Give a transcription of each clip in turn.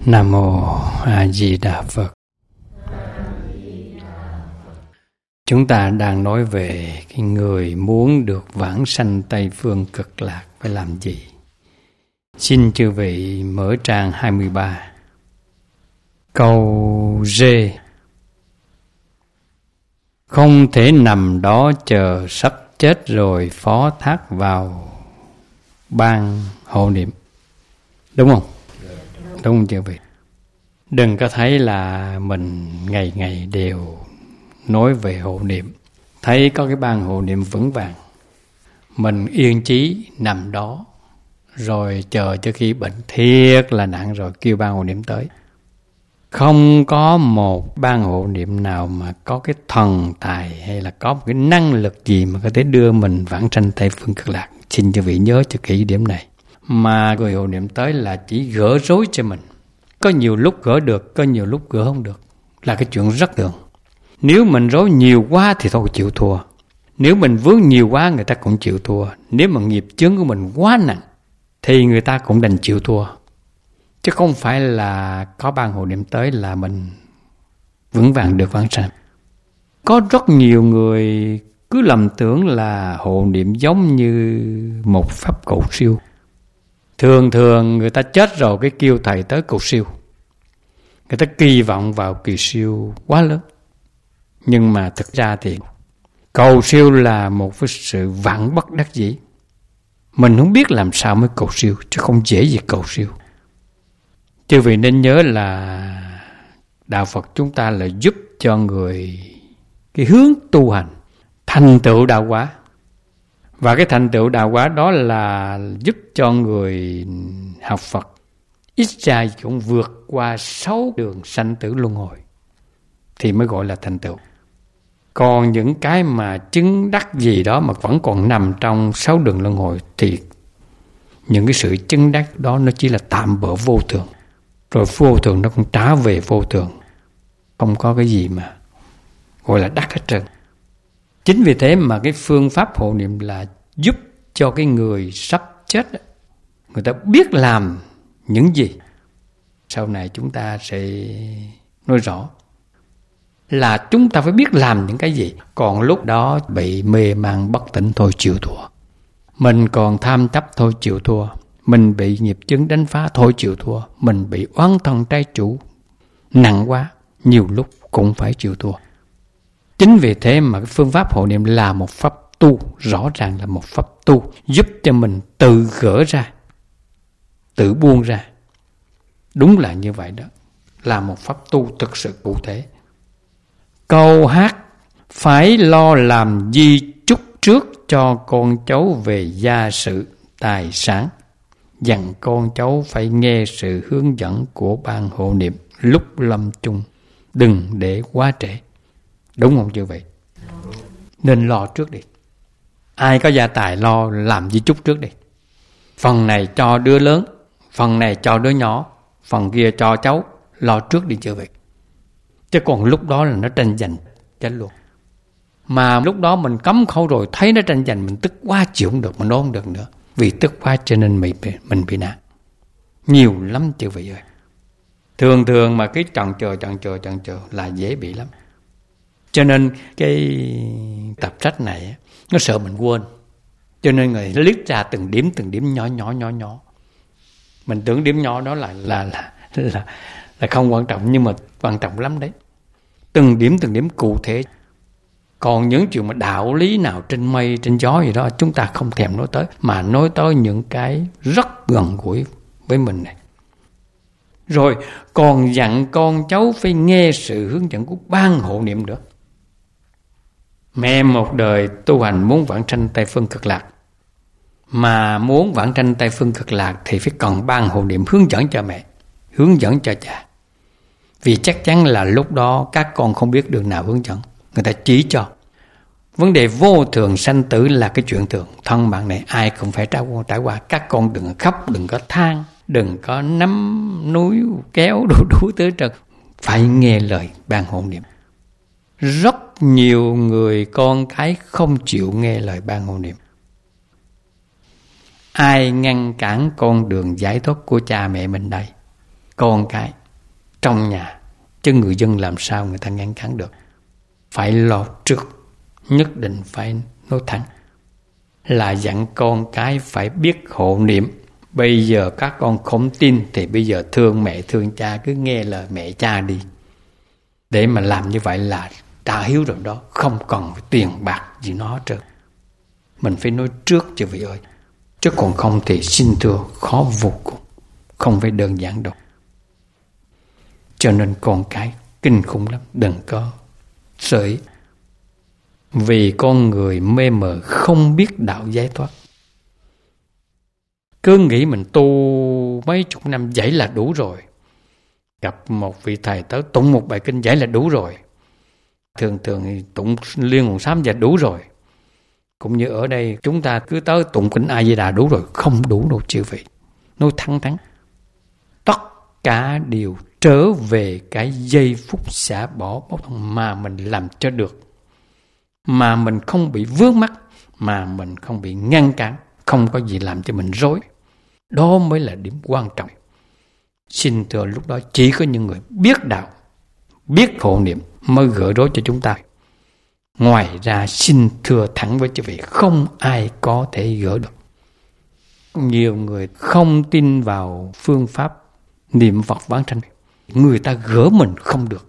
Nam Mô A Di Đà Phật. Chúng ta đang nói về cái người muốn được vãng sanh Tây Phương Cực Lạc phải làm gì. Xin chư vị mở trang 23. Câu D. Không thể nằm đó chờ sắp chết rồi phó thác vào ban hộ niệm. Đúng không? Đúng không chư vị? Đừng có thấy là mình ngày ngày đều nói về hộ niệm, thấy có cái ban hộ niệm vững vàng, mình yên chí nằm đó rồi chờ cho khi bệnh thiệt là nặng rồi kêu ban hộ niệm tới. Không có một ban hộ niệm nào mà có cái thần tài hay là có một cái năng lực gì mà có thể đưa mình vãng sanh Tây Phương Cực Lạc. Xin cho vị nhớ cho kỹ điểm này. Mà người hộ niệm tới là chỉ gỡ rối cho mình. Có nhiều lúc gỡ được, có nhiều lúc gỡ không được, là cái chuyện rất thường. Nếu mình rối nhiều quá thì thôi chịu thua. Nếu mình vướng nhiều quá người ta cũng chịu thua. Nếu mà nghiệp chướng của mình quá nặng thì người ta cũng đành chịu thua. Chứ không phải là có ban hộ niệm tới là mình vững vàng được vãng sanh. Có rất nhiều người cứ lầm tưởng là hộ niệm giống như một pháp cầu siêu. Thường thường người ta chết rồi cái kêu thầy tới cầu siêu. Người ta kỳ vọng vào kỳ siêu quá lớn. Nhưng mà thực ra thì cầu siêu là một cái sự vạn bất đắc dĩ. Mình không biết làm sao mới cầu siêu, chứ không dễ gì cầu siêu. Chư vị nên nhớ là Đạo Phật chúng ta là giúp cho người cái hướng tu hành thành tựu đạo quả. Và cái thành tựu đạo quả đó là giúp cho người học Phật ít ra cũng vượt qua 6 đường sanh tử luân hồi thì mới gọi là thành tựu. Còn những cái mà chứng đắc gì đó mà vẫn còn nằm trong 6 đường luân hồi thì những cái sự chứng đắc đó nó chỉ là tạm bợ vô thường. Rồi vô thường nó cũng trả về vô thường. Không có cái gì mà gọi là đắc hết trơn. Chính vì thế mà cái phương pháp hộ niệm là giúp cho cái người sắp chết người ta biết làm những gì. Sau này chúng ta sẽ nói rõ là chúng ta phải biết làm những cái gì. Còn lúc đó bị mê man bất tỉnh thôi chịu thua. Mình còn tham chấp thôi chịu thua. Mình bị nghiệp chướng đánh phá thôi chịu thua. Mình bị oán thân trái chủ nặng quá, nhiều lúc cũng phải chịu thua. Chính vì thế mà cái phương pháp hộ niệm là một pháp tu, rõ ràng là một pháp tu giúp cho mình tự gỡ ra, tự buông ra. Đúng là như vậy đó, là một pháp tu thực sự cụ thể. Câu hát phải lo làm di chúc trước cho con cháu về gia sự tài sản. Dặn con cháu phải nghe sự hướng dẫn của ban hộ niệm lúc lâm chung, đừng để quá trễ. Đúng không như vậy? Nên lo trước đi. Ai có gia tài lo làm di chúc trước đi. Phần này cho đứa lớn, phần này cho đứa nhỏ, phần kia cho cháu. Lo trước đi chưa vậy? Chứ còn lúc đó là nó tranh giành chết luôn. Mà lúc đó mình cấm khẩu rồi thấy nó tranh giành, mình tức quá chịu không được, mình nói không được nữa. Vì tức quá cho nên mình bị nạn. Nhiều lắm chưa vậy ơi. Thường mà cái chần chờ là dễ bị lắm. Cho nên cái tập sách này nó sợ mình quên. Cho nên người liếc ra từng điểm nhỏ. Mình tưởng điểm nhỏ đó là không quan trọng, nhưng mà quan trọng lắm đấy. Từng điểm cụ thể. Còn những chuyện mà đạo lý nào trên mây trên gió gì đó chúng ta không thèm nói tới, mà nói tới những cái rất gần gũi với mình này. Rồi còn dặn con cháu phải nghe sự hướng dẫn của ban hộ niệm nữa. Mẹ một đời tu hành muốn vãng sanh Tây Phương Cực Lạc, mà muốn vãng sanh Tây Phương Cực Lạc thì phải cần ban hộ niệm hướng dẫn cho mẹ, hướng dẫn cho cha. Vì chắc chắn là lúc đó các con không biết đường nào hướng dẫn, người ta chỉ cho. Vấn đề vô thường sanh tử là cái chuyện thường. Thân mạng này ai cũng phải trải qua. Các con đừng khóc, đừng có than, đừng có nắm núi kéo đủ thứ trật. Phải nghe lời ban hộ niệm. Rất nhiều người con cái không chịu nghe lời ban hộ niệm. Ai ngăn cản con đường giải thoát của cha mẹ mình đây? con cái trong nhà, chứ người dân làm sao người ta ngăn cản được. Phải lo trước, nhất định phải nói thẳng là dặn con cái phải biết hộ niệm. Bây giờ các con không tin thì bây giờ thương mẹ thương cha, cứ nghe lời mẹ cha đi. Để mà làm như vậy là trả hiếu rồi đó, không còn tiền bạc gì nó hết trơn. Mình phải nói trước chứ vị ơi, chứ còn không thì xin thưa khó vô cùng, không phải đơn giản đâu. Cho nên con cái kinh khủng lắm, đừng có sợ ý. Vì con người mê mờ không biết đạo giải thoát, cứ nghĩ mình tu mấy chục năm vậy là đủ rồi. Gặp một vị thầy tới tụng một bài kinh vậy là đủ rồi. Thường thì tụng Liên Hoàn Sám vậy đủ rồi. Cũng như ở đây chúng ta cứ tới tụng kinh A Di Đà đủ rồi. Không đủ đâu chư vị. Nói thẳng thắn, tất cả đều trở về cái giây phút xả bỏ bốc thông mà mình làm cho được, mà mình không bị vướng mắc, mà mình không bị ngăn cản, không có gì làm cho mình rối. Đó mới là điểm quan trọng. Xin thưa lúc đó chỉ có những người biết đạo, biết hộ niệm mới gỡ rối cho chúng ta. Ngoài ra xin thưa thẳng với quý vị, không ai có thể gỡ được. Nhiều người không tin vào phương pháp niệm Phật vãng sanh, người ta gỡ mình không được.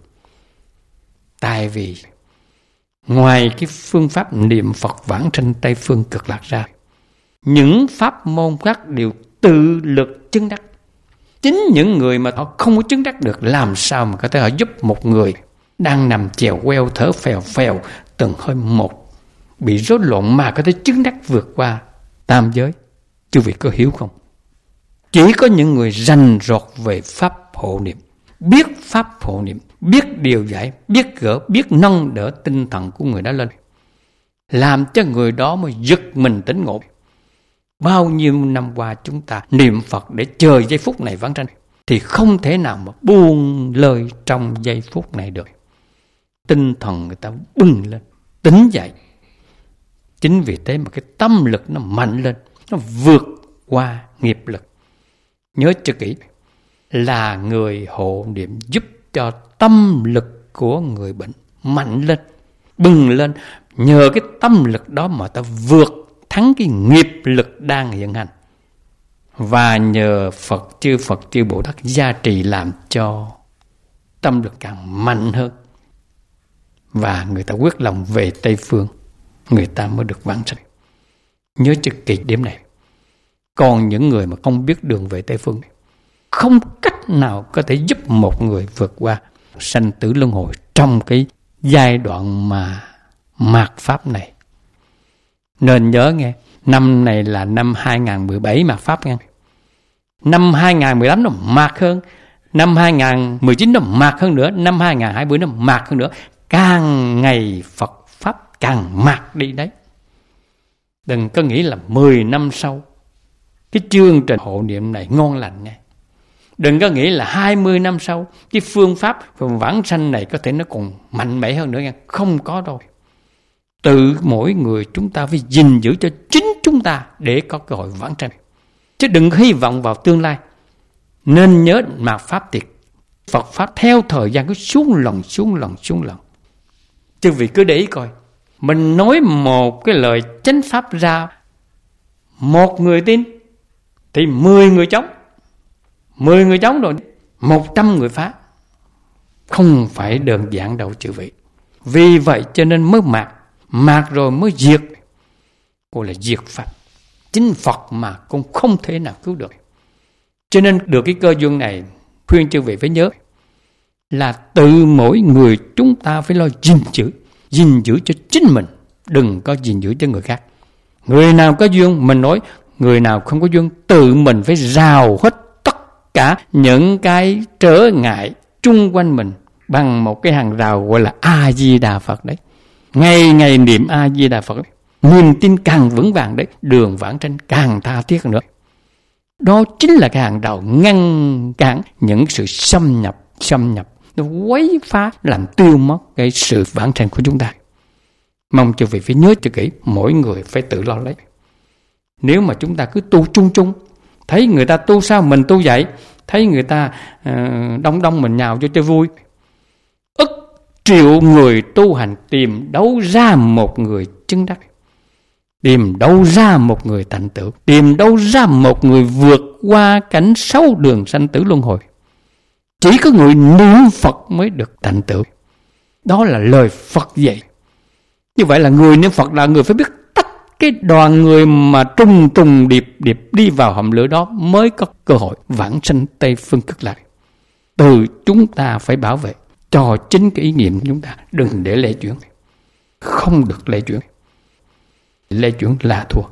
Tại vì ngoài cái phương pháp niệm Phật vãng sanh Tây Phương Cực Lạc ra, những pháp môn khác đều tự lực chứng đắc. Chính những người mà họ không có chứng đắc được, làm sao mà có thể họ giúp một người đang nằm chèo queo thở phèo phèo từng hơi một, bị rối loạn mà có thể chứng đắc vượt qua tam giới. Quý vị có hiểu không? Chỉ có những người rành rọt về pháp hộ niệm, biết pháp hộ niệm, biết điều giải, biết gỡ, biết nâng đỡ tinh thần của người đó lên, làm cho người đó mới giật mình tỉnh ngộ. Bao nhiêu năm qua chúng ta niệm Phật để chờ giây phút này vãng sanh, thì không thể nào mà buông lời trong giây phút này được. Tinh thần người ta bừng lên, tỉnh dậy. Chính vì thế mà cái tâm lực nó mạnh lên, nó vượt qua nghiệp lực. Nhớ cho kỹ là người hộ niệm giúp cho tâm lực của người bệnh mạnh lên, bừng lên. Nhờ cái tâm lực đó mà ta vượt thắng cái nghiệp lực đang hiện hành. Và nhờ Phật chư Bồ Tát gia trì làm cho tâm lực càng mạnh hơn. Và người ta quyết lòng về Tây Phương, người ta mới được vãng sanh. Nhớ cho kỹ điểm này. Còn những người mà không biết đường về Tây Phương, không cách nào có thể giúp một người vượt qua sanh tử luân hồi trong cái giai đoạn mà mạt pháp này. Nên nhớ nghe, năm này là năm 2017 mạt pháp nghe. Năm 2018 nó mạt hơn, năm 2019 nó mạt hơn nữa, năm 2020 nó mạt hơn nữa. Càng ngày Phật Pháp càng mạt đi đấy. Đừng có nghĩ là 10 năm sau cái chương trình hộ niệm này ngon lành nghe. Đừng có nghĩ là 20 năm sau cái phương pháp vãng sanh này có thể nó còn mạnh mẽ hơn nữa nghe. Không có đâu. Tự mỗi người chúng ta phải gìn giữ cho chính chúng ta để có cơ hội vãng sanh. Chứ đừng hy vọng vào tương lai. Nên nhớ mạt pháp thì Phật Pháp theo thời gian cứ xuống lần. Chứ vì cứ để ý coi, mình nói một cái lời chánh pháp ra, một người tin thì 10 người chống. 10 người chống rồi 100 người phá. Không phải đơn giản đâu chư vị. Vì vậy cho nên mới mạt rồi mới diệt. Gọi là diệt Pháp. Chính Phật mà cũng không thể nào cứu được. Cho nên được cái cơ duyên này, khuyên chư vị phải nhớ là tự mỗi người chúng ta phải lo gìn giữ cho chính mình, đừng có gìn giữ cho người khác. Người nào có duyên mình nói, người nào không có duyên tự mình phải rào hết tất cả những cái trở ngại chung quanh mình bằng một cái hàng rào gọi là A Di Đà Phật đấy. Ngày ngày niệm A Di Đà Phật đấy. Niềm tin càng vững vàng đấy, đường vãng sanh càng tha thiết nữa. Đó chính là cái hàng rào ngăn cản những sự xâm nhập, nó quấy phá, làm tiêu mất cái sự vãng sanh của chúng ta. Mong cho vị phải nhớ cho kỹ, mỗi người phải tự lo lấy. Nếu mà chúng ta cứ tu chung, thấy người ta tu sao mình tu vậy, Thấy người ta đông mình nhào cho vui. Ức triệu người tu hành tìm đâu ra một người chứng đắc, tìm đâu ra một người thành tựu, tìm đâu ra một người vượt qua cảnh 6 đường sanh tử luân hồi. Chỉ có người niệm Phật mới được thành tựu. Đó là lời Phật dạy. Như vậy là người niệm Phật là người phải biết tách cái đoàn người mà trùng điệp đi vào hầm lửa đó mới có cơ hội vãng sanh Tây Phương Cực Lạc. Từ chúng ta phải bảo vệ cho chính cái ý niệm của chúng ta, đừng để lệ chuyển. Không được lệ chuyển. Lệ chuyển là thua.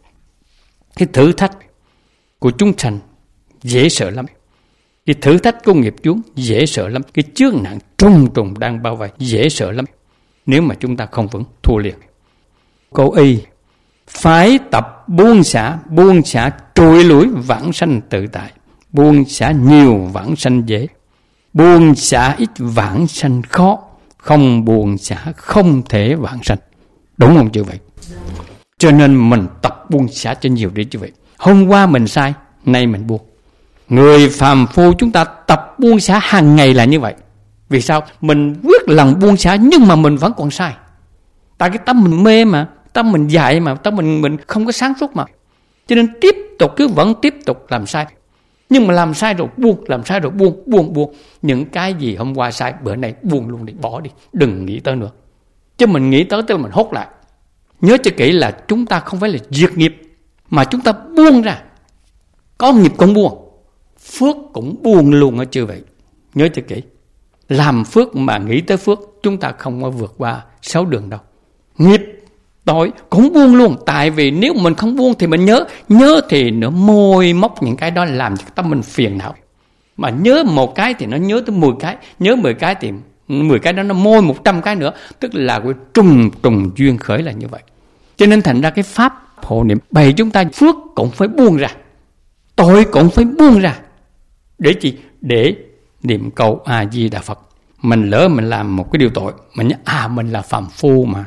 Cái thử thách của chúng sanh dễ sợ lắm. Cái thử thách của nghiệp chướng dễ sợ lắm. Cái chướng nạn trùng đang bao vây dễ sợ lắm. Nếu mà chúng ta không vững, thua liền. Câu Y: phải tập buông xả trôi lũi vãng sanh tự tại. Buông xả nhiều vãng sanh dễ, buông xả ít vãng sanh khó. Không buông xả không thể vãng sanh. Đúng không chư vị? Cho nên mình tập buông xả cho nhiều đi chư vị. Hôm qua mình sai, nay mình buông. Người phàm phu chúng ta tập buông xả hàng ngày là như vậy. Vì sao? Mình quyết lòng buông xả nhưng mà mình vẫn còn sai. Tại cái tâm mình mê mà, tâm mình dại mà, tâm mình không có sáng suốt mà. Cho nên vẫn tiếp tục làm sai. Nhưng mà làm sai rồi buông, làm sai rồi buông. Những cái gì hôm qua sai, bữa nay buông luôn đi, bỏ đi, đừng nghĩ tới nữa. Chứ mình nghĩ tới tức là mình hốt lại. Nhớ cho kỹ là chúng ta không phải là diệt nghiệp, mà chúng ta buông ra. Có nghiệp cũng buông, phước cũng buông luôn ở chư vị. Nhớ cho kỹ. Làm phước mà nghĩ tới phước, chúng ta không có vượt qua 6 đường đâu. Nghiệp tội cũng buông luôn. Tại vì nếu mình không buông thì mình nhớ thì nó môi móc những cái đó làm cho tâm mình phiền não. Mà nhớ một cái thì nó nhớ tới 10 cái, nhớ 10 cái thì 10 cái đó nó môi 100 cái nữa. Tức là cái trùng duyên khởi là như vậy. Cho nên thành ra cái pháp hộ niệm bày chúng ta phước cũng phải buông ra, tội cũng phải buông ra. Để chi? Để niệm câu A Di Đà Phật. Mình lỡ mình làm một cái điều tội, mình nhớ mình là phàm phu mà,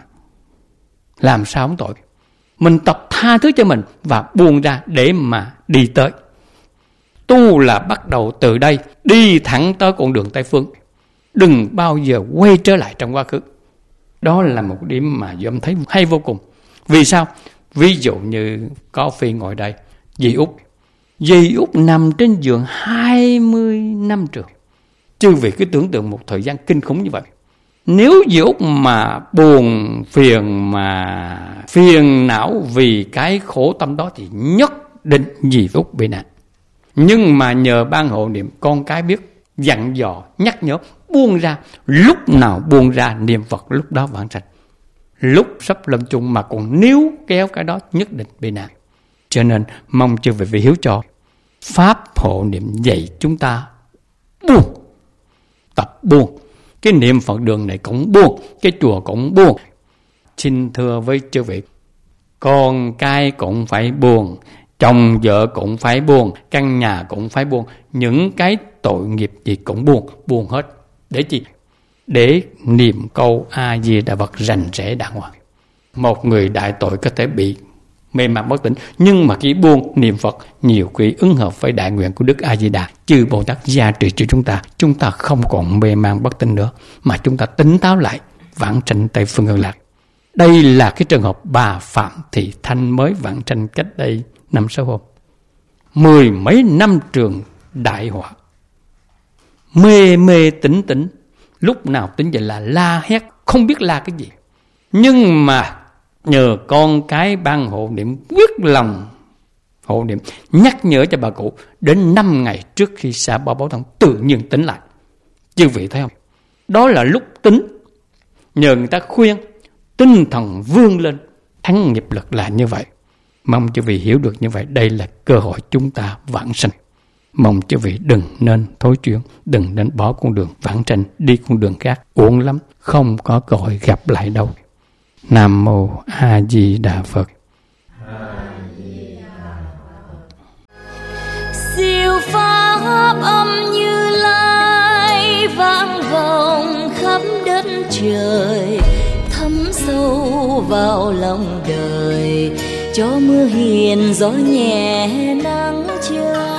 làm sao không tội. Mình tập tha thứ cho mình và buông ra để mà đi tới. Tu là bắt đầu từ đây, đi thẳng tới con đường Tây Phương, đừng bao giờ quay trở lại trong quá khứ. Đó là một điểm mà Dũng thấy hay vô cùng. Vì sao? Ví dụ như có Phi ngồi đây, dì Út nằm trên giường 20 năm trường. Chư vị cứ tưởng tượng một thời gian kinh khủng như vậy. Nếu dì Út mà buồn phiền não vì cái khổ tâm đó thì nhất định dì Út bị nạn. Nhưng mà nhờ ban hộ niệm, con cái biết dặn dò, nhắc nhở, buông ra. Lúc nào buông ra niệm Phật lúc đó vãng sanh. Lúc sắp lâm chung mà còn níu kéo cái đó nhất định bị nạn. Cho nên mong chư vị hiếu cho. Pháp hộ niệm dạy chúng ta buông, tập buông. Cái niệm Phật đường này cũng buông, cái chùa cũng buông. Xin thưa với chư vị, con cái cũng phải buông, chồng vợ cũng phải buông, căn nhà cũng phải buông. Những cái tội nghiệp gì cũng buông hết. Để chi? Để niệm câu A Di Đà Phật rành rẽ đàng hoàng. Một người đại tội có thể bị mê man bất tỉnh, nhưng mà khi buông niệm Phật, nhiều khi ứng hợp với đại nguyện của Đức A Di Đà, chư Bồ Tát gia trì cho chúng ta không còn mê man bất tỉnh nữa, mà chúng ta tỉnh táo lại, vãng sanh Tây Phương Cực Lạc. Đây là cái trường hợp bà Phạm Thị Thanh mới vãng sanh cách đây 5-6 hôm. 10 mấy năm trường đại họa, mê tỉnh, lúc nào tỉnh dậy là la hét, không biết la cái gì. Nhưng mà nhờ con cái ban hộ niệm quyết lòng hộ niệm, nhắc nhở cho bà cụ, đến 5 ngày trước khi xả bỏ báo thân tự nhiên tỉnh lại. Chư vị thấy không? Đó là lúc tính. Nhờ người ta khuyên, tinh thần vươn lên, thắng nghiệp lực là như vậy. Mong chư vị hiểu được như vậy. Đây là cơ hội chúng ta vãng sanh. Mong chư vị đừng nên thối chuyển, đừng nên bỏ con đường vãng sanh, đi con đường khác uổng lắm, không có cơ hội gặp lại đâu. Nam Mô A Di Đà Phật. Siêu pháp âm Như Lai vang vọng khắp đất trời, thấm sâu vào lòng đời, cho mưa hiền gió nhẹ nắng trời.